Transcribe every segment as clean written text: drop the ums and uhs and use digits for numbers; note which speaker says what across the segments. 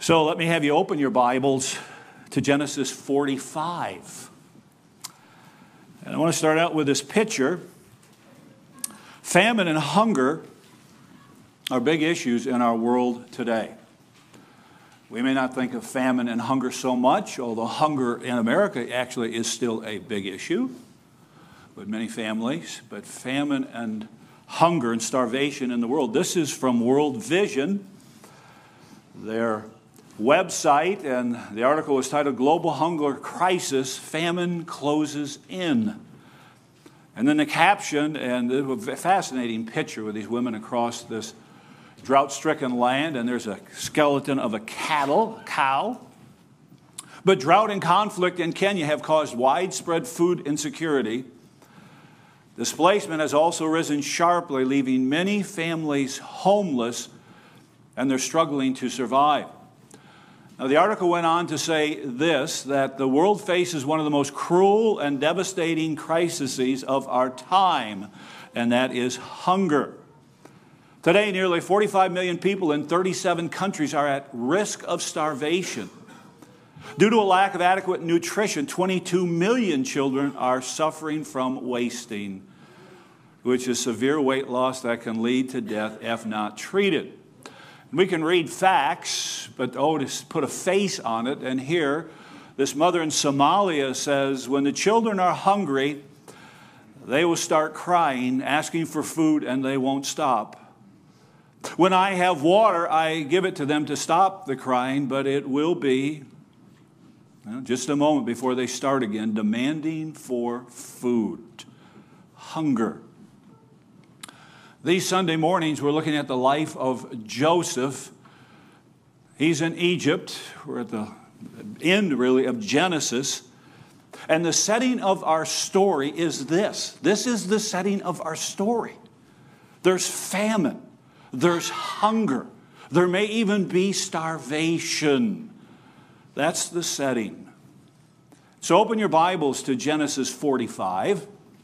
Speaker 1: So let me have you open your Bibles to Genesis 45. And I want to start out with this picture. Famine and hunger are big issues in our world today. We may not think of famine and hunger so much, although hunger in America actually is still a big issue with many families. But famine and hunger and starvation in the world. This is from World Vision, their website, and the article was titled Global Hunger Crisis, Famine Closes In. And then the caption, and it was a fascinating picture with these women across this drought-stricken land, and there's a skeleton of a cow. But drought and conflict in Kenya have caused widespread food insecurity. Displacement has also risen sharply, leaving many families homeless, and they're struggling to survive. Now, the article went on to say this, that the world faces one of the most cruel and devastating crises of our time, and that is hunger. Today, nearly 45 million people in 37 countries are at risk of starvation. Due to a lack of adequate nutrition, 22 million children are suffering from wasting, which is severe weight loss that can lead to death if not treated. We can read facts, but to put a face on it. And here, this mother in Somalia says, when the children are hungry, they will start crying, asking for food, and they won't stop. When I have water, I give it to them to stop the crying, but it will be just a moment before they start again, demanding for food. Hunger. These Sunday mornings, we're looking at the life of Joseph. He's in Egypt. We're at the end, really, of Genesis. And the setting of our story is this. This is the setting of our story. There's famine. There's hunger. There may even be starvation. That's the setting. So open your Bibles to Genesis 45.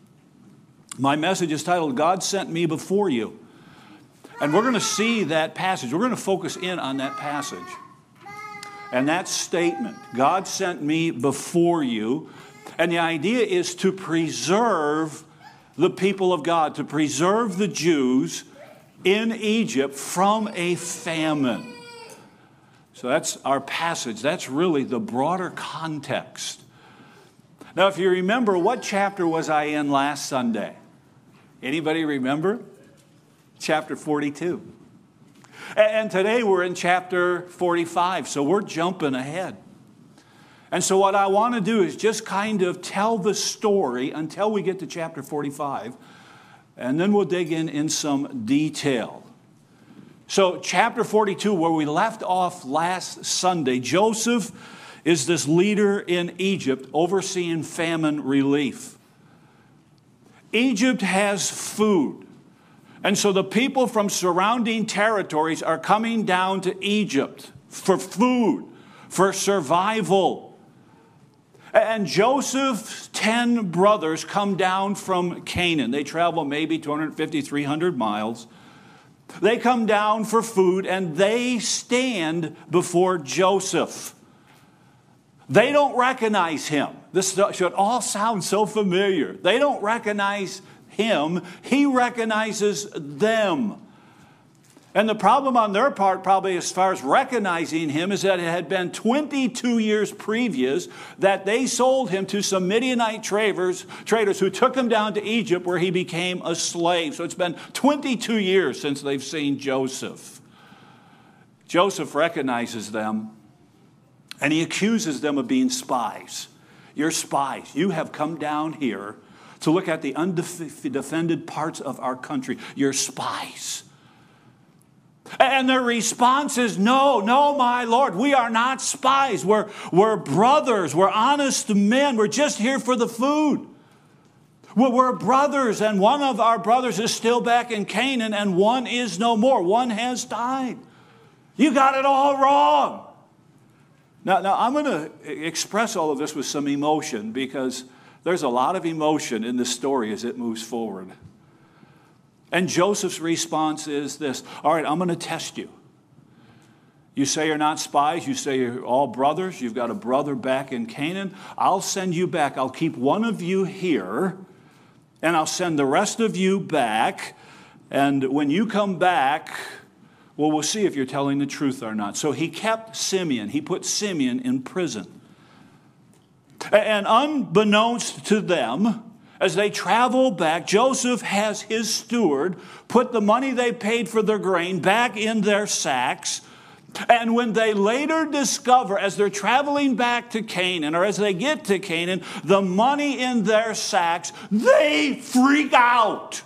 Speaker 1: My message is titled, God Sent Me Before You. And we're going to see that passage. We're going to focus in on that passage. And that statement, God sent me before you. And the idea is to preserve the people of God, to preserve the Jews in Egypt from a famine. So that's our passage. That's really the broader context. Now, if you remember, what chapter was I in last Sunday? Anybody remember? Chapter 42. And today we're in chapter 45, so we're jumping ahead. And so what I want to do is just kind of tell the story until we get to chapter 45, and then we'll dig in some detail. So chapter 42, where we left off last Sunday, Joseph is this leader in Egypt overseeing famine relief. Egypt has food. And so the people from surrounding territories are coming down to Egypt for food, for survival. And Joseph's 10 brothers come down from Canaan. They travel maybe 250, 300 miles. They come down for food and they stand before Joseph. They don't recognize him. This should all sound so familiar. They don't recognize him. He recognizes them. And the problem on their part, probably as far as recognizing him, is that it had been 22 years previous that they sold him to some Midianite traders who took him down to Egypt where he became a slave. So it's been 22 years since they've seen Joseph. Joseph recognizes them. And he accuses them of being spies. You're spies. You have come down here to look at the undefended parts of our country. You're spies. And their response is, no, my Lord, we are not spies. We're brothers. We're honest men. We're just here for the food. We're brothers, and one of our brothers is still back in Canaan, and one is no more. One has died. You got it all wrong. Now, I'm going to express all of this with some emotion because there's a lot of emotion in this story as it moves forward. And Joseph's response is this, all right, I'm going to test you. You say you're not spies. You say you're all brothers. You've got a brother back in Canaan. I'll send you back. I'll keep one of you here, and I'll send the rest of you back. And when you come back, well, we'll see if you're telling the truth or not. So he kept Simeon. He put Simeon in prison. And unbeknownst to them, as they travel back, Joseph has his steward put the money they paid for their grain back in their sacks. And when they later discover, as they're traveling back to Canaan, or as they get to Canaan, the money in their sacks, they freak out.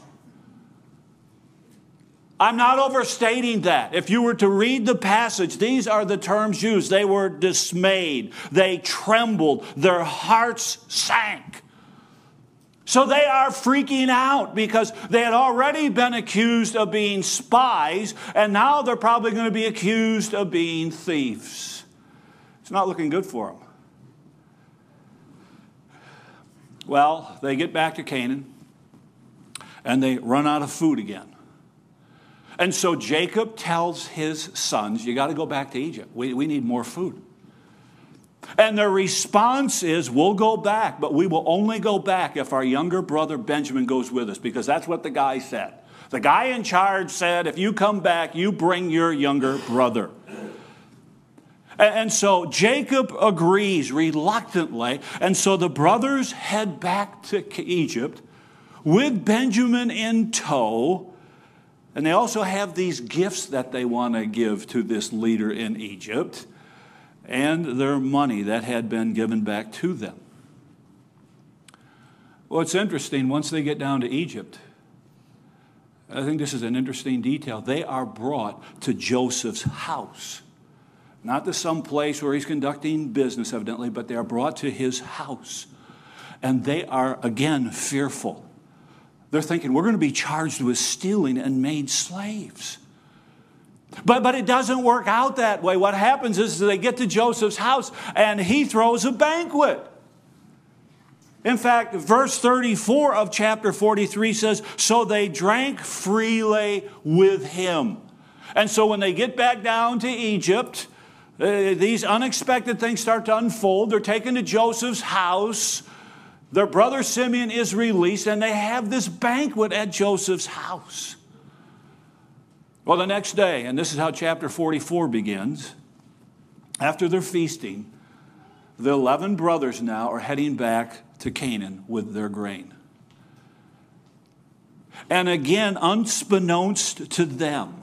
Speaker 1: I'm not overstating that. If you were to read the passage, these are the terms used. They were dismayed. They trembled. Their hearts sank. So they are freaking out because they had already been accused of being spies, and now they're probably going to be accused of being thieves. It's not looking good for them. Well, they get back to Canaan, and they run out of food again. And so Jacob tells his sons, you got to go back to Egypt. We need more food. And their response is, we'll go back, but we will only go back if our younger brother Benjamin goes with us, because that's what the guy said. The guy in charge said, if you come back, you bring your younger brother. And so Jacob agrees reluctantly, and so the brothers head back to Egypt with Benjamin in tow. And they also have these gifts that they want to give to this leader in Egypt, and their money that had been given back to them. Well, it's interesting, once they get down to Egypt, I think this is an interesting detail. They are brought to Joseph's house. Not to some place where he's conducting business, evidently, but they are brought to his house. And they are, again, fearful. They're thinking, we're going to be charged with stealing and made slaves. But it doesn't work out that way. What happens is they get to Joseph's house and he throws a banquet. In fact, verse 34 of chapter 43 says, so they drank freely with him. And so when they get back down to Egypt, these unexpected things start to unfold. They're taken to Joseph's house. Their brother Simeon is released, and they have this banquet at Joseph's house. Well, the next day, and this is how chapter 44 begins, after their feasting, the 11 brothers now are heading back to Canaan with their grain. And again, unbeknownst to them,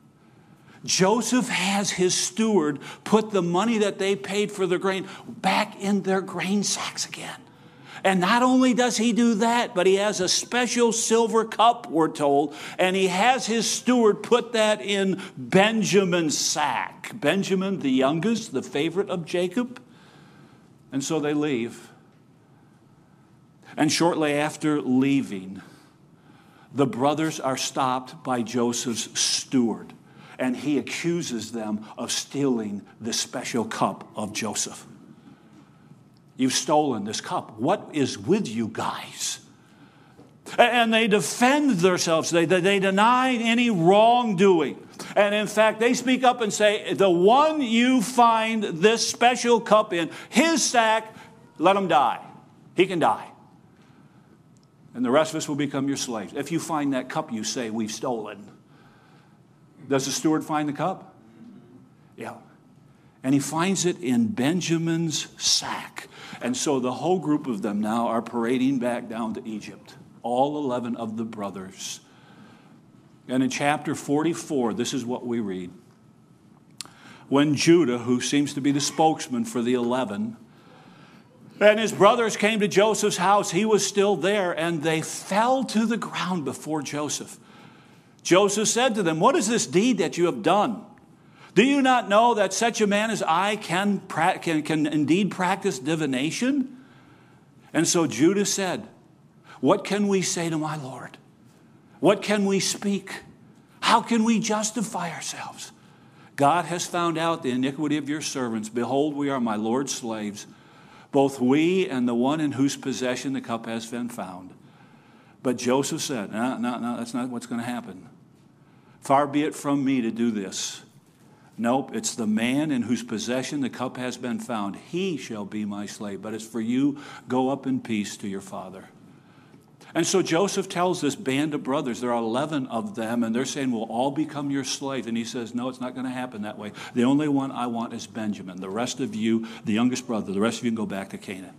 Speaker 1: Joseph has his steward put the money that they paid for their grain back in their grain sacks again. And not only does he do that, but he has a special silver cup, we're told, and he has his steward put that in Benjamin's sack. Benjamin, the youngest, the favorite of Jacob. And so they leave. And shortly after leaving, the brothers are stopped by Joseph's steward, and he accuses them of stealing the special cup of Joseph. You've stolen this cup. What is with you guys? And they defend themselves. They deny any wrongdoing. And in fact, they speak up and say, the one you find this special cup in, his sack, let him die. He can die. And the rest of us will become your slaves. If you find that cup you say we've stolen. Does the steward find the cup? Yeah. And he finds it in Benjamin's sack. And so the whole group of them now are parading back down to Egypt. All 11 of the brothers. And in chapter 44, this is what we read. When Judah, who seems to be the spokesman for the 11, and his brothers came to Joseph's house, he was still there, and they fell to the ground before Joseph. Joseph said to them, what is this deed that you have done? Do you not know that such a man as I can indeed practice divination? And so Judah said, what can we say to my Lord? What can we speak? How can we justify ourselves? God has found out the iniquity of your servants. Behold, we are my Lord's slaves, both we and the one in whose possession the cup has been found. But Joseph said, no, that's not what's going to happen. Far be it from me to do this. Nope, it's the man in whose possession the cup has been found. He shall be my slave. But as for you, go up in peace to your father. And so Joseph tells this band of brothers, there are 11 of them, and they're saying, we'll all become your slaves. And he says, no, it's not going to happen that way. The only one I want is Benjamin. The rest of you, the youngest brother, the rest of you can go back to Canaan.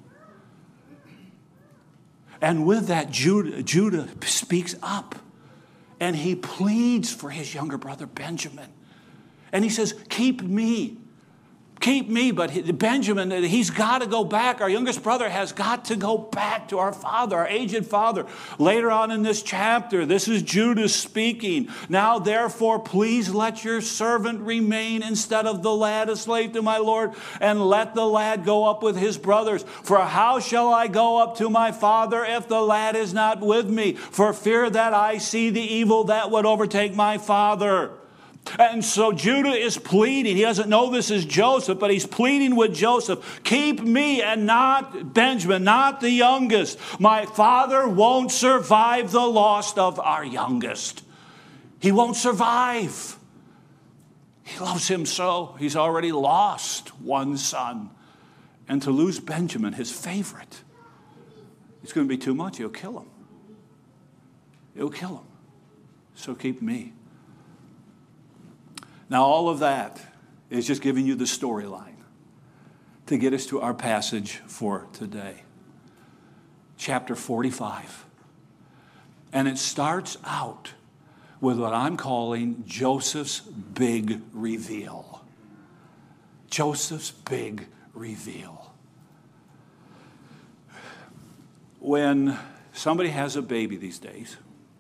Speaker 1: And with that, Judah speaks up, and he pleads for his younger brother Benjamin. And he says, keep me. Keep me. But Benjamin, he's got to go back. Our youngest brother has got to go back to our father, our aged father. Later on in this chapter, this is Judah speaking. Now, therefore, please let your servant remain instead of the lad a slave to my Lord, and let the lad go up with his brothers. For how shall I go up to my father if the lad is not with me? For fear that I see the evil that would overtake my father. And so Judah is pleading. He doesn't know this is Joseph, but he's pleading with Joseph. Keep me and not Benjamin, not the youngest. My father won't survive the loss of our youngest. He won't survive. He loves him so. He's already lost one son. And to lose Benjamin, his favorite, it's going to be too much. He'll kill him. He'll kill him. So keep me. Now, all of that is just giving you the storyline to get us to our passage for today. Chapter 45. And it starts out with what I'm calling Joseph's big reveal. Joseph's big reveal. When somebody has a baby these days,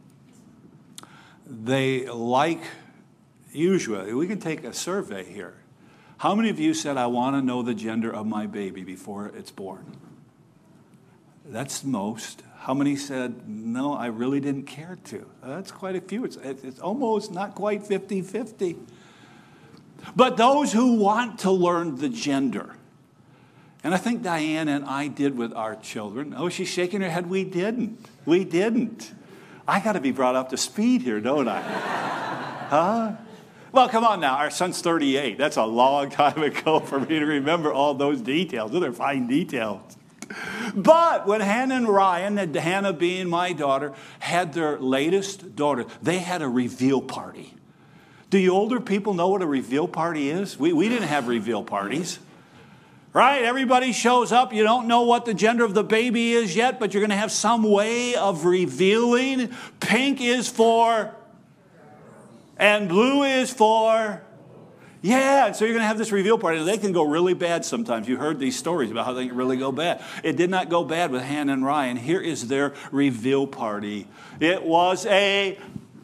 Speaker 1: they like... Usually, we can take a survey here. How many of you said, I want to know the gender of my baby before it's born? That's most. How many said, no, I really didn't care to? That's quite a few. It's almost not quite 50-50. But those who want to learn the gender, and I think Diane and I did with our children. Oh, she's shaking her head. We didn't. We didn't. I got to be brought up to speed here, don't I? Huh? Well, come on now. Our son's 38. That's a long time ago for me to remember all those details. Those are fine details. But when Hannah and Ryan, and Hannah being my daughter, had their latest daughter, they had a reveal party. Do you older people know what a reveal party is? We didn't have reveal parties. Right? Everybody shows up. You don't know what the gender of the baby is yet, but you're going to have some way of revealing. Pink is for... and blue is for, yeah. So you're going to have this reveal party. They can go really bad sometimes. You heard these stories about how they can really go bad. It did not go bad with Hannah and Ryan. Here is their reveal party. It was a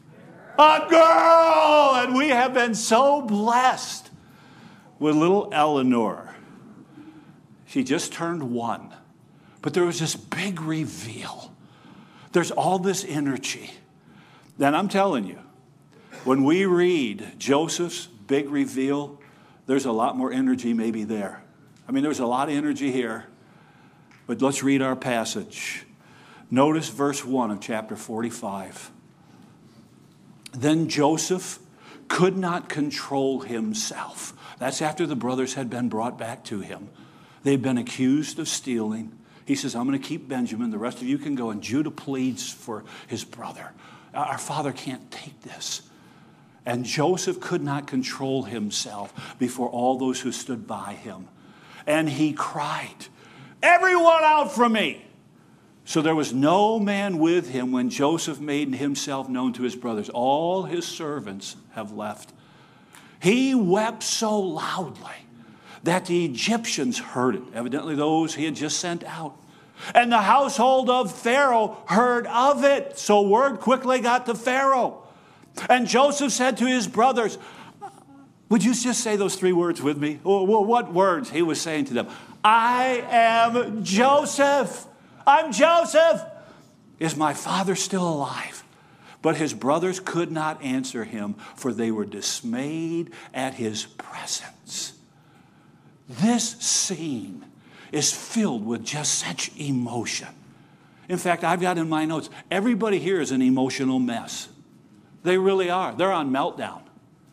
Speaker 1: girl. And we have been so blessed with little Eleanor. She just turned 1. But there was this big reveal. There's all this energy. And I'm telling you, when we read Joseph's big reveal, there's a lot more energy maybe there. I mean, there's a lot of energy here. But let's read our passage. Notice verse 1 of chapter 45. Then Joseph could not control himself. That's after the brothers had been brought back to him. They'd been accused of stealing. He says, I'm going to keep Benjamin. The rest of you can go. And Judah pleads for his brother. Our father can't take this. And Joseph could not control himself before all those who stood by him. And he cried, everyone out from me. So there was no man with him when Joseph made himself known to his brothers. All his servants have left. He wept so loudly that the Egyptians heard it. Evidently those he had just sent out. And the household of Pharaoh heard of it. So word quickly got to Pharaoh. And Joseph said to his brothers, would you just say those 3 words with me? Well, what words? He was saying to them, I am Joseph. I'm Joseph. Is my father still alive? But his brothers could not answer him, for they were dismayed at his presence. This scene is filled with just such emotion. In fact, I've got in my notes, everybody here is an emotional mess. They really are. They're on meltdown.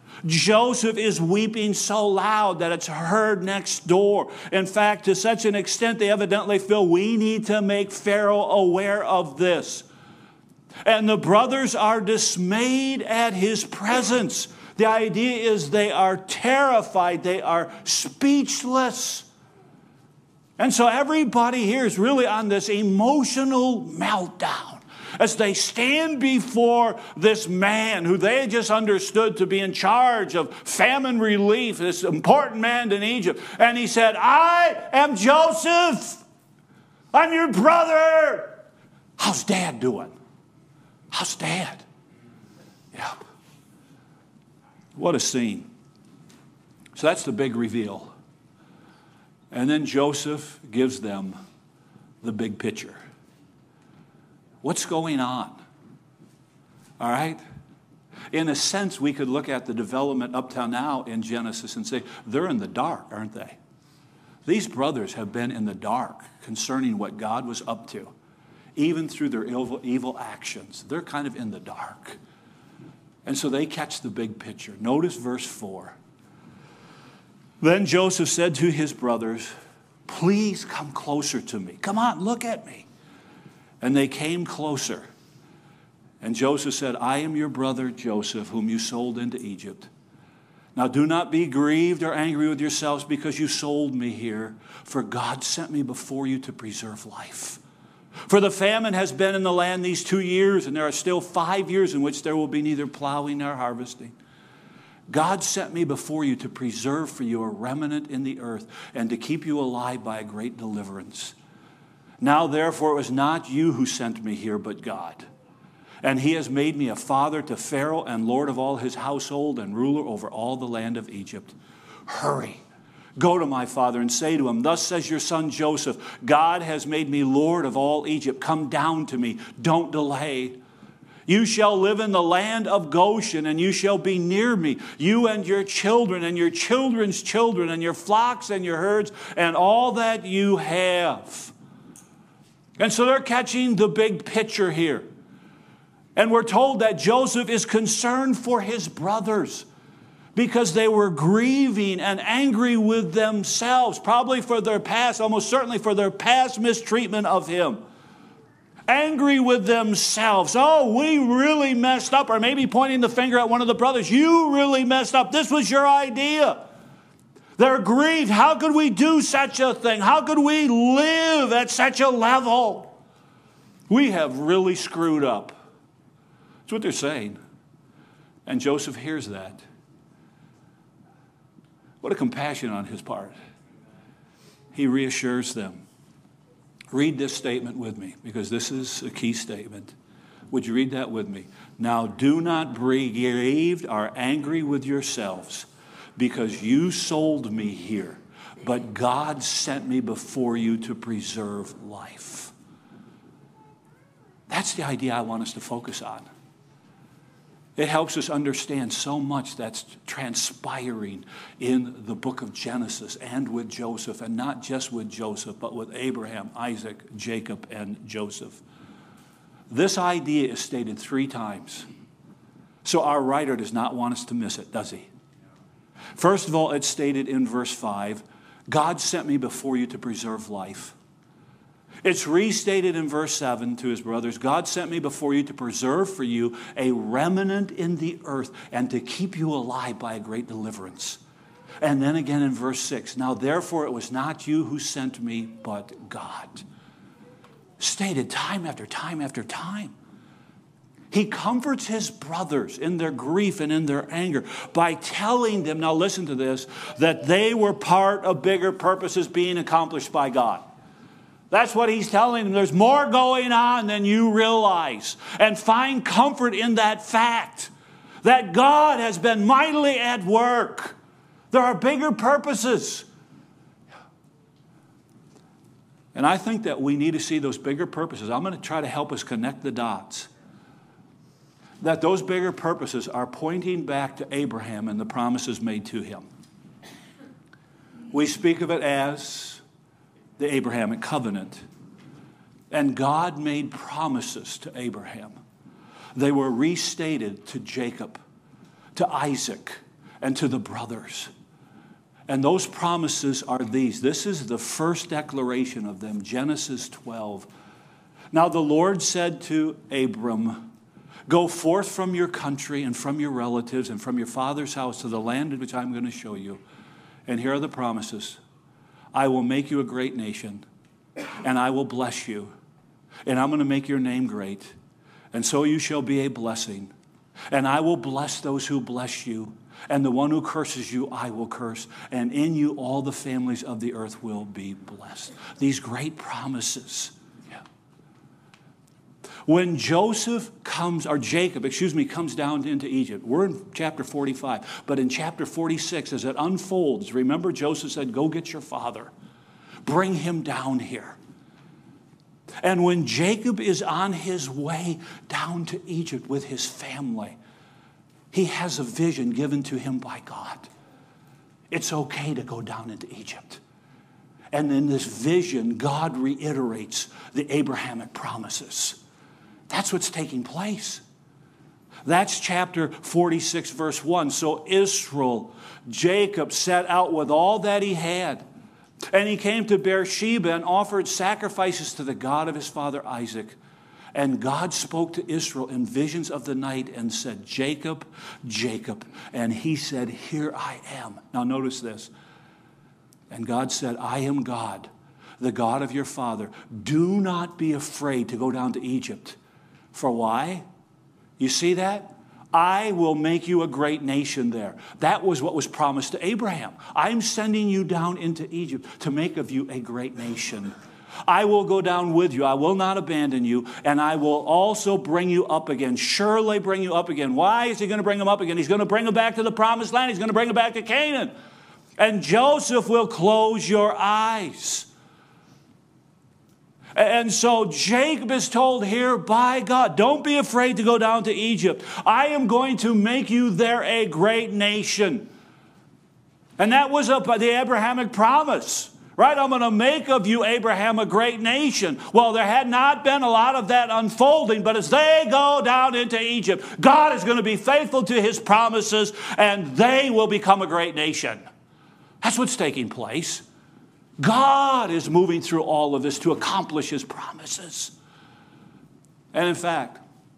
Speaker 1: Joseph is weeping so loud that it's heard next door. In fact, to such an extent, they evidently feel we need to make Pharaoh aware of this. And the brothers are dismayed at his presence. The idea is they are terrified. They are speechless. And so everybody here is really on this emotional meltdown as they stand before this man who they just understood to be in charge of famine relief, this important man in Egypt. And he said, I am Joseph. I'm your brother. How's Dad doing? How's Dad? Yeah. What a scene. So that's the big reveal. And then Joseph gives them the big picture. What's going on? All right? In a sense, we could look at the development up till now in Genesis and say, they're in the dark, aren't they? These brothers have been in the dark concerning what God was up to, even through their evil actions. They're kind of in the dark. And so they catch the big picture. Notice verse 4. Then Joseph said to his brothers, please come closer to me. Come on, look at me. And they came closer. And Joseph said, I am your brother Joseph, whom you sold into Egypt. Now do not be grieved or angry with yourselves because you sold me here, for God sent me before you to preserve life. For the famine has been in the land these 2 years, and there are still 5 years in which there will be neither plowing nor harvesting. God sent me before you to preserve for you a remnant in the earth and to keep you alive by a great deliverance. Now, therefore, it was not you who sent me here, but God. And he has made me a father to Pharaoh and lord of all his household and ruler over all the land of Egypt. Hurry, go to my father and say to him, thus says your son Joseph, God has made me lord of all Egypt. Come down to me. Don't delay. You shall live in the land of Goshen, and you shall be near me, you and your children and your children's children and your flocks and your herds and all that you have. And so they're catching the big picture here. And we're told that Joseph is concerned for his brothers because they were grieving and angry with themselves, probably for their past, almost certainly for their past mistreatment of him. Angry with themselves. Oh, we really messed up. Or maybe pointing the finger at one of the brothers. You really messed up. This was your idea. They're grieved. How could we do such a thing? How could we live at such a level? We have really screwed up. That's what they're saying. And Joseph hears that. What a compassion on his part. He reassures them. Read this statement with me, because this is a key statement. Would you read that with me? Now do not be grieved or angry with yourselves, because you sold me here, but God sent me before you to preserve life. That's the idea I want us to focus on. It helps us understand so much that's transpiring in the book of Genesis and with Joseph, and not just with Joseph, but with Abraham, Isaac, Jacob, and Joseph. This idea is stated 3 times. So our writer does not want us to miss it, does he? First of all, it's stated in verse 5, God sent me before you to preserve life. It's restated in verse 7 to his brothers, God sent me before you to preserve for you a remnant in the earth and to keep you alive by a great deliverance. And then again in verse 6, now therefore it was not you who sent me, but God. Stated time after time after time. He comforts his brothers in their grief and in their anger by telling them, now listen to this, that they were part of bigger purposes being accomplished by God. That's what he's telling them. There's more going on than you realize. And find comfort in that fact that God has been mightily at work. There are bigger purposes. And I think that we need to see those bigger purposes. I'm going to try to help us connect the dots. That those bigger purposes are pointing back to Abraham and the promises made to him. We speak of it as the Abrahamic covenant. And God made promises to Abraham. They were restated to Jacob, to Isaac, and to the brothers. And those promises are these. This is the first declaration of them, Genesis 12. Now the Lord said to Abram, go forth from your country and from your relatives and from your father's house to the land in which I'm going to show you. And here are the promises. I will make you a great nation, and I will bless you, and I'm going to make your name great, and so you shall be a blessing. And I will bless those who bless you, and the one who curses you I will curse, and in you all the families of the earth will be blessed. These great promises. When Jacob comes down into Egypt, we're in chapter 45, but in chapter 46, as it unfolds, remember Joseph said, go get your father. Bring him down here. And when Jacob is on his way down to Egypt with his family, he has a vision given to him by God. It's okay to go down into Egypt. And in this vision, God reiterates the Abrahamic promises. That's what's taking place. That's chapter 46, verse 1. So Jacob set out with all that he had. And he came to Beersheba and offered sacrifices to the God of his father Isaac. And God spoke to Israel in visions of the night and said, Jacob, Jacob. And he said, here I am. Now notice this. And God said, I am God, the God of your father. Do not be afraid to go down to Egypt. For why? You see that? I will make you a great nation there. That was what was promised to Abraham. I'm sending you down into Egypt to make of you a great nation. I will go down with you. I will not abandon you. And I will also bring you up again. Surely bring you up again. Why is he going to bring them up again? He's going to bring them back to the promised land. He's going to bring them back to Canaan. And Joseph will close your eyes. And so Jacob is told here by God, don't be afraid to go down to Egypt. I am going to make you there a great nation. And that was the Abrahamic promise, right? I'm going to make of you, Abraham, a great nation. Well, there had not been a lot of that unfolding, but as they go down into Egypt, God is going to be faithful to his promises, and they will become a great nation. That's what's taking place. God is moving through all of this to accomplish his promises. And in fact,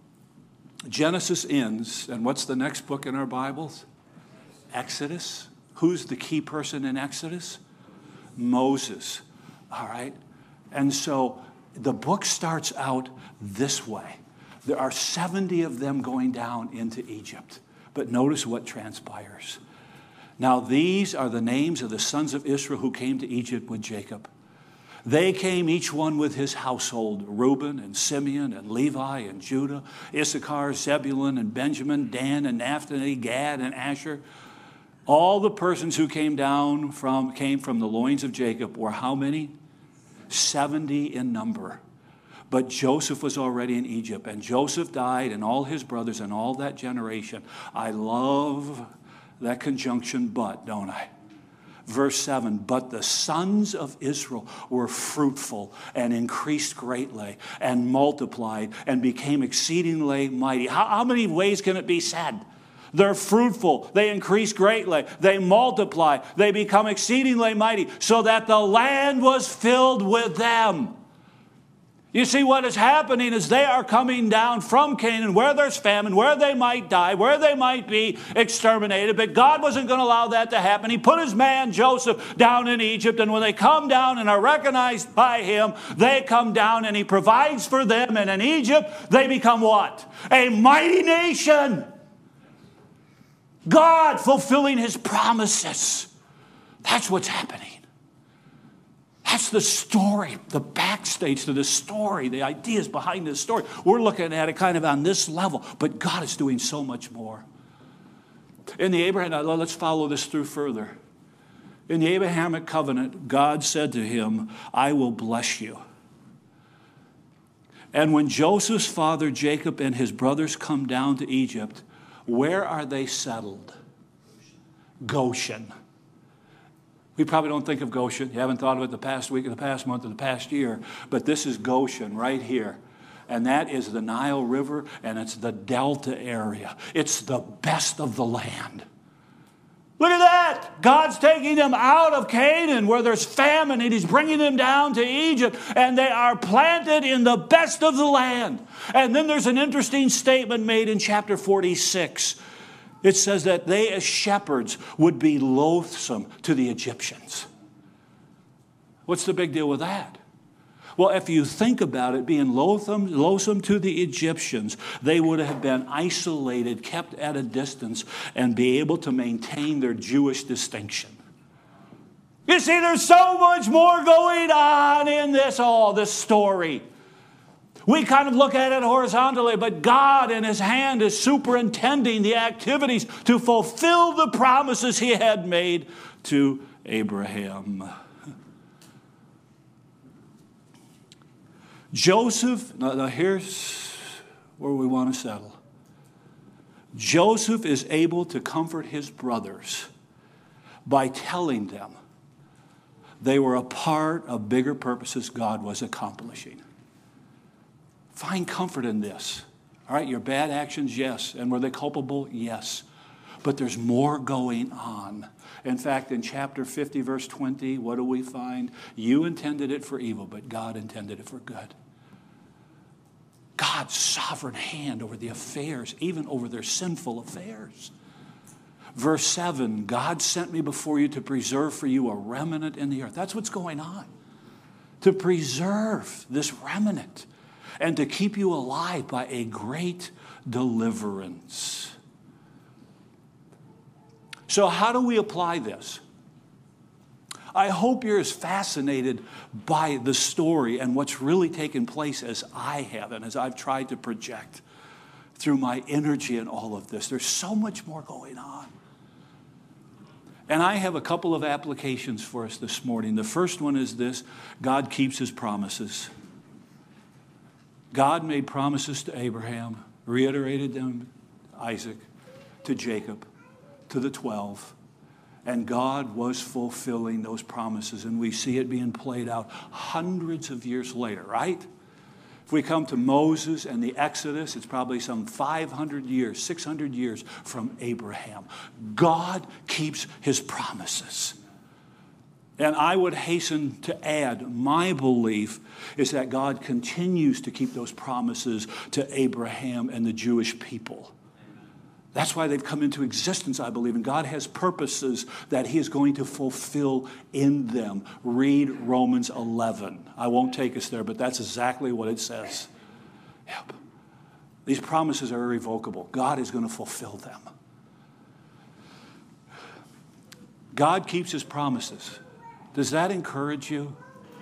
Speaker 1: Genesis ends, and what's the next book in our Bibles? Exodus. Who's the key person in Exodus? Moses. All right? And so the book starts out this way. There are 70 of them going down into Egypt. But notice what transpires. Now these are the names of the sons of Israel who came to Egypt with Jacob. They came each one with his household, Reuben and Simeon and Levi and Judah, Issachar, Zebulun and Benjamin, Dan and Naphtali, Gad and Asher. All the persons who came from the loins of Jacob were how many? 70 in number. But Joseph was already in Egypt, and Joseph died, and all his brothers and all that generation. I love that conjunction, but, don't I? Verse 7, but the sons of Israel were fruitful and increased greatly and multiplied and became exceedingly mighty. How many ways can it be said? They're fruitful, they increase greatly, they multiply, they become exceedingly mighty, so that the land was filled with them. You see, what is happening is they are coming down from Canaan where there's famine, where they might die, where they might be exterminated. But God wasn't going to allow that to happen. He put his man Joseph down in Egypt. And when they come down and are recognized by him, they come down and he provides for them. And in Egypt, they become what? A mighty nation. God fulfilling his promises. That's what's happening. That's the story, the backstage to the story, the ideas behind this story. We're looking at it kind of on this level, but God is doing so much more. In the Abraham, let's follow this through further. In the Abrahamic covenant, God said to him, I will bless you. And when Joseph's father Jacob and his brothers come down to Egypt, where are they settled? Goshen. We probably don't think of Goshen. You haven't thought of it the past week, or the past month, or the past year. But this is Goshen right here. And that is the Nile River, and it's the Delta area. It's the best of the land. Look at that. God's taking them out of Canaan where there's famine, and He's bringing them down to Egypt, and they are planted in the best of the land. And then there's an interesting statement made in chapter 46. It says that they as shepherds would be loathsome to the Egyptians. What's the big deal with that? Well, if you think about it, being loathsome to the Egyptians, they would have been isolated, kept at a distance, and be able to maintain their Jewish distinction. You see, there's so much more going on in this story. We kind of look at it horizontally, but God in His hand is superintending the activities to fulfill the promises He had made to Abraham. Joseph, now here's where we want to settle. Joseph is able to comfort his brothers by telling them they were a part of bigger purposes God was accomplishing. Find comfort in this. All right, your bad actions, yes. And were they culpable? Yes. But there's more going on. In fact, in chapter 50, verse 20, what do we find? You intended it for evil, but God intended it for good. God's sovereign hand over the affairs, even over their sinful affairs. Verse 7, God sent me before you to preserve for you a remnant in the earth. That's what's going on. To preserve this remnant and to keep you alive by a great deliverance. So how do we apply this? I hope you're as fascinated by the story and what's really taken place as I have and as I've tried to project through my energy in all of this. There's so much more going on. And I have a couple of applications for us this morning. The first one is this: God keeps His promises. God made promises to Abraham, reiterated them to Isaac, to Jacob, to the 12. And God was fulfilling those promises, and we see it being played out hundreds of years later, right? If we come to Moses and the Exodus, it's probably some 500 years, 600 years from Abraham. God keeps His promises. And I would hasten to add, my belief is that God continues to keep those promises to Abraham and the Jewish people. That's why they've come into existence, I believe. And God has purposes that He is going to fulfill in them. Read Romans 11. I won't take us there, but that's exactly what it says. Yep. These promises are irrevocable. God is going to fulfill them. God keeps His promises. Does that encourage you?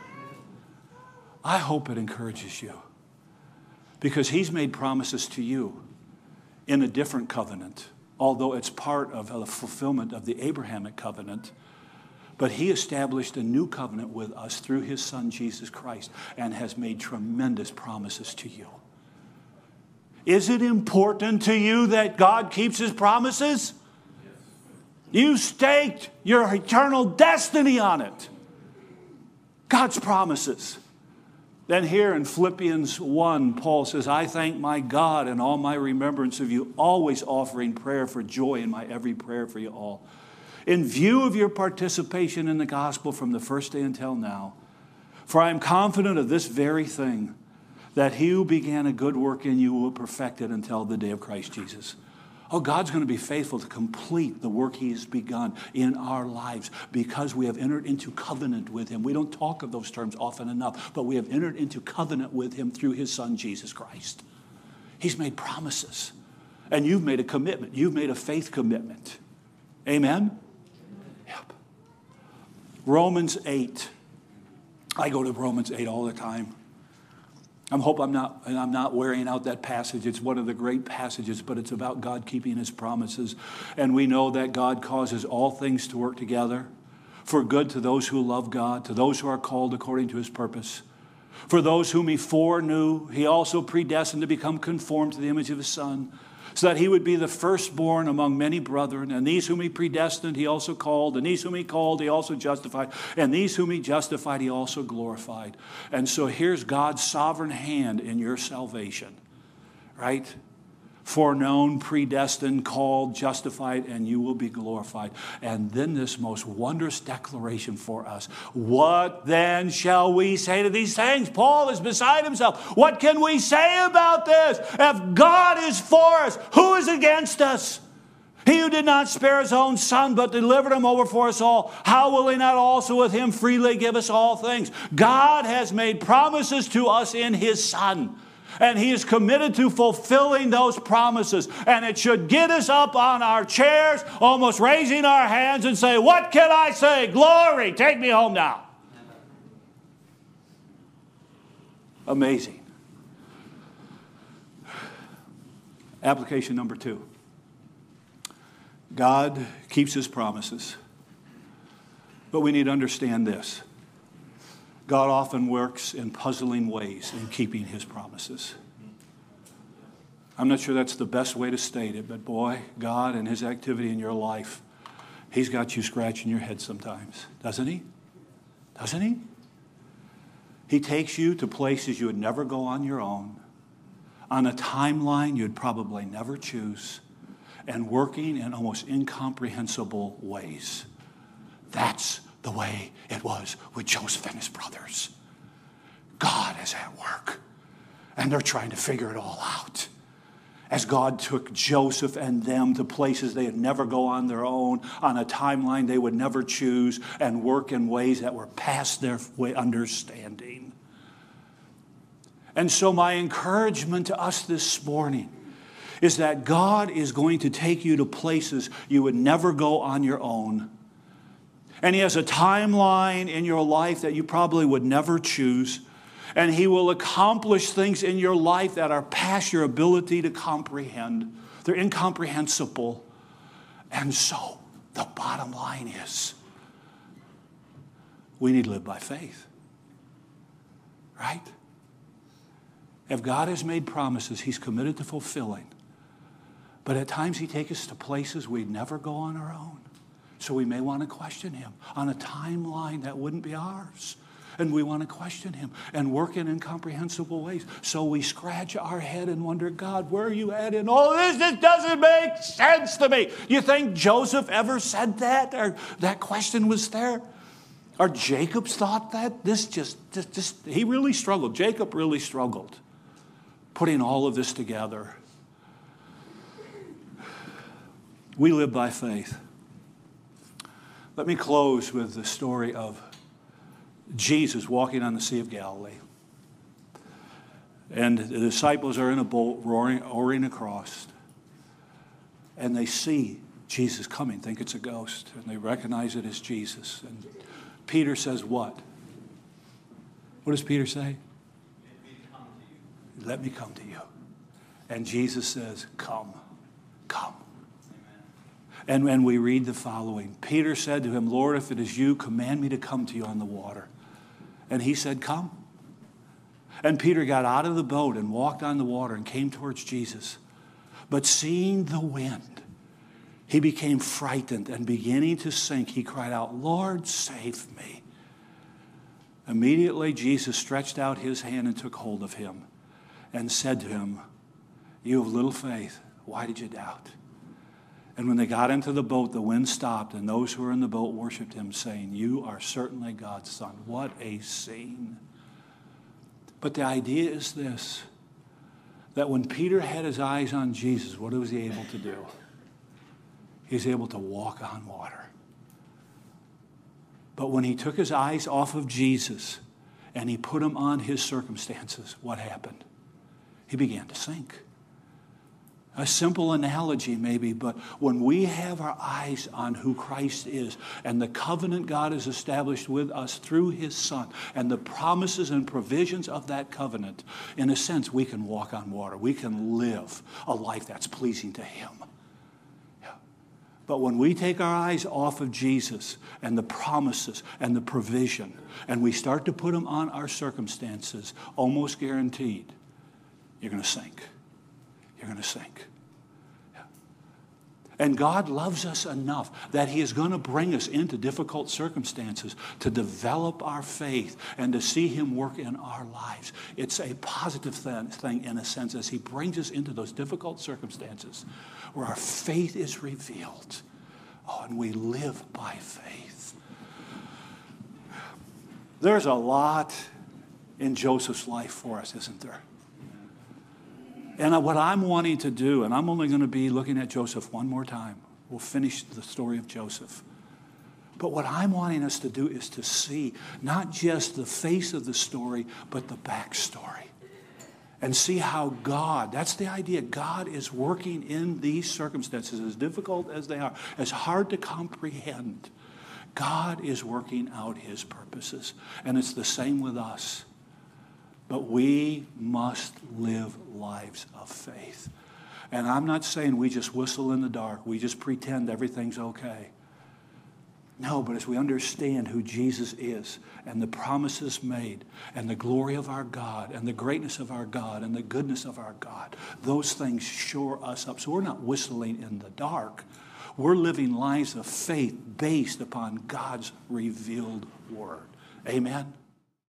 Speaker 1: I hope it encourages you. Because He's made promises to you in a different covenant, although it's part of the fulfillment of the Abrahamic covenant. But He established a new covenant with us through His Son, Jesus Christ, and has made tremendous promises to you. Is it important to you that God keeps His promises? Yes. You staked your eternal destiny on it. God's promises. Then here in Philippians 1, Paul says, I thank my God in all my remembrance of you, always offering prayer for joy in my every prayer for you all. In view of your participation in the gospel from the first day until now, for I am confident of this very thing, that He who began a good work in you will perfect it until the day of Christ Jesus. Oh, God's going to be faithful to complete the work He has begun in our lives because we have entered into covenant with Him. We don't talk of those terms often enough, but we have entered into covenant with Him through His Son, Jesus Christ. He's made promises, and you've made a commitment. You've made a faith commitment. Amen? Yep. Romans 8. I go to Romans 8 all the time. I hope I'm not wearing out that passage. It's one of the great passages, but it's about God keeping His promises. And we know that God causes all things to work together for good to those who love God, to those who are called according to His purpose. For those whom He foreknew, He also predestined to become conformed to the image of His Son, so that He would be the firstborn among many brethren. And these whom He predestined, He also called. And these whom He called, He also justified. And these whom He justified, He also glorified. And so here's God's sovereign hand in your salvation, right? foreknown, predestined, called, justified, and you will be glorified. And then this most wondrous declaration for us. What then shall we say to these things? Paul is beside himself. What can we say about this? If God is for us, who is against us? He who did not spare his own son, but delivered him over for us all, how will he not also with him freely give us all things? God has made promises to us in his Son. And he is committed to fulfilling those promises. And it should get us up on our chairs, almost raising our hands and say, what can I say? Glory, take me home now. Amazing. Application number 2. God keeps his promises. But we need to understand this. God often works in puzzling ways in keeping his promises. I'm not sure that's the best way to state it, but boy, God and his activity in your life, he's got you scratching your head sometimes, doesn't he? Doesn't he? He takes you to places you would never go on your own, on a timeline you'd probably never choose, and working in almost incomprehensible ways. That's the way it was with Joseph and his brothers. God is at work, and they're trying to figure it all out. As God took Joseph and them to places they would never go on their own, on a timeline they would never choose, and work in ways that were past their understanding. And so my encouragement to us this morning is that God is going to take you to places you would never go on your own. And he has a timeline in your life that you probably would never choose. And he will accomplish things in your life that are past your ability to comprehend. They're incomprehensible. And so the bottom line is, we need to live by faith. Right? If God has made promises, he's committed to fulfilling. But at times he takes us to places we'd never go on our own. So we may want to question him on a timeline that wouldn't be ours. And we want to question him and work in incomprehensible ways. So we scratch our head and wonder, God, where are you at in all this? This doesn't make sense to me. You think Joseph ever said that? Or that question was there? Or Jacob's thought that? He really struggled. Jacob really struggled putting all of this together. We live by faith. Let me close with the story of Jesus walking on the Sea of Galilee. And the disciples are in a boat roaring across. And they see Jesus coming, think it's a ghost. And they recognize it as Jesus. And Peter says what? What does Peter say? Let me come to you. And Jesus says, come, come. And when we read the following, Peter said to him, Lord, if it is you, command me to come to you on the water. And he said, come. And Peter got out of the boat and walked on the water and came towards Jesus. But seeing the wind, he became frightened, and beginning to sink, he cried out, Lord, save me. Immediately Jesus stretched out his hand and took hold of him and said to him, you have little faith, why did you doubt? And when they got into the boat, the wind stopped, and those who were in the boat worshiped him, saying, you are certainly God's Son. What a scene. But the idea is this, that when Peter had his eyes on Jesus, what was he able to do? He was able to walk on water. But when he took his eyes off of Jesus and he put them on his circumstances, what happened? He began to sink. A simple analogy maybe, but when we have our eyes on who Christ is and the covenant God has established with us through his Son and the promises and provisions of that covenant, in a sense, we can walk on water. We can live a life that's pleasing to him. Yeah. But when we take our eyes off of Jesus and the promises and the provision, and we start to put them on our circumstances, almost guaranteed, you're going to sink. You're going to sink. Yeah. And God loves us enough that He is going to bring us into difficult circumstances to develop our faith and to see Him work in our lives. It's a positive thing in a sense as He brings us into those difficult circumstances where our faith is revealed. Oh, and we live by faith. There's a lot in Joseph's life for us, isn't there? And what I'm wanting to do, and I'm only going to be looking at Joseph one more time. We'll finish the story of Joseph. But what I'm wanting us to do is to see not just the face of the story, but the backstory. And see how God, that's the idea, God is working in these circumstances, as difficult as they are, as hard to comprehend. God is working out His purposes. And it's the same with us. But we must live lives of faith. And I'm not saying we just whistle in the dark. We just pretend everything's okay. No, but as we understand who Jesus is and the promises made and the glory of our God and the greatness of our God and the goodness of our God, those things shore us up. So we're not whistling in the dark. We're living lives of faith based upon God's revealed word. Amen?